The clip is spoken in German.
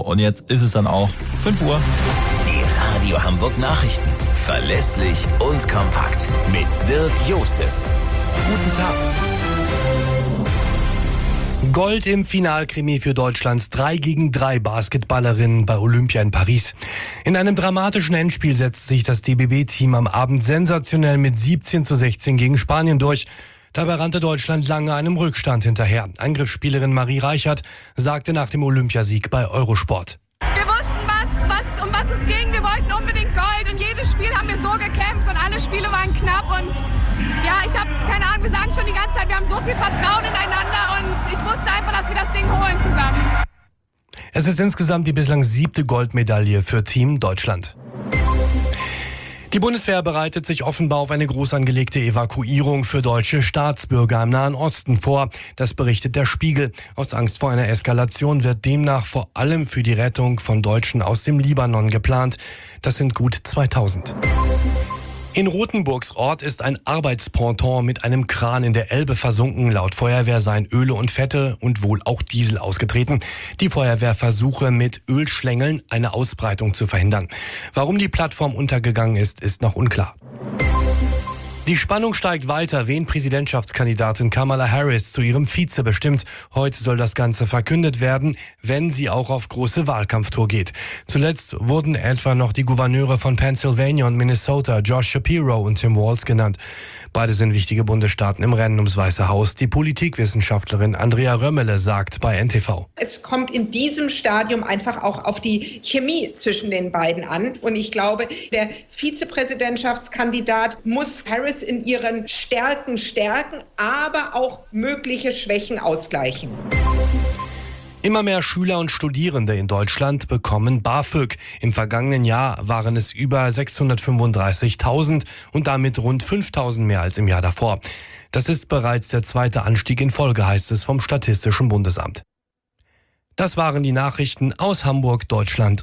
und jetzt ist es dann auch 5 Uhr. Die Radio Hamburg Nachrichten. Verlässlich und kompakt. Mit Dirk Jostes. Guten Tag. Gold im Finalkrimi für Deutschlands 3-gegen-3 Basketballerinnen bei Olympia in Paris. In einem dramatischen Endspiel setzte sich das DBB-Team am Abend sensationell mit 17:16 gegen Spanien durch. Dabei rannte Deutschland lange einem Rückstand hinterher. Angriffsspielerin Marie Reichert sagte nach dem Olympiasieg bei Eurosport: Wir wussten, um was es ging. Wir wollten unbedingt Gold und jedes Spiel haben wir so gekämpft und alle Spiele waren knapp und ja, ich habe keine Ahnung, wir sagen schon die ganze Zeit, wir haben so viel Vertrauen ineinander und ich wusste einfach, dass wir das Ding holen zusammen. Es ist insgesamt die bislang 7. Goldmedaille für Team Deutschland. Die Bundeswehr bereitet sich offenbar auf eine groß angelegte Evakuierung für deutsche Staatsbürger im Nahen Osten vor. Das berichtet der Spiegel. Aus Angst vor einer Eskalation wird demnach vor allem für die Rettung von Deutschen aus dem Libanon geplant. Das sind gut 2000. In Rothenburgs Ort ist ein Arbeitsponton mit einem Kran in der Elbe versunken. Laut Feuerwehr seien Öle und Fette und wohl auch Diesel ausgetreten. Die Feuerwehr versuche mit Ölschlängeln eine Ausbreitung zu verhindern. Warum die Plattform untergegangen ist, ist noch unklar. Die Spannung steigt weiter, wen Präsidentschaftskandidatin Kamala Harris zu ihrem Vize bestimmt. Heute soll das Ganze verkündet werden, wenn sie auch auf große Wahlkampftour geht. Zuletzt wurden etwa noch die Gouverneure von Pennsylvania und Minnesota, Josh Shapiro und Tim Walz, genannt. Beide sind wichtige Bundesstaaten im Rennen ums Weiße Haus. Die Politikwissenschaftlerin Andrea Römmele sagt bei NTV: Es kommt in diesem Stadium einfach auch auf die Chemie zwischen den beiden an. Und ich glaube, der Vizepräsidentschaftskandidat muss Harris in ihren Stärken stärken, aber auch mögliche Schwächen ausgleichen. Immer mehr Schüler und Studierende in Deutschland bekommen BAföG. Im vergangenen Jahr waren es über 635.000 und damit rund 5.000 mehr als im Jahr davor. Das ist bereits der zweite Anstieg in Folge, heißt es vom Statistischen Bundesamt. Das waren die Nachrichten aus Hamburg, Deutschland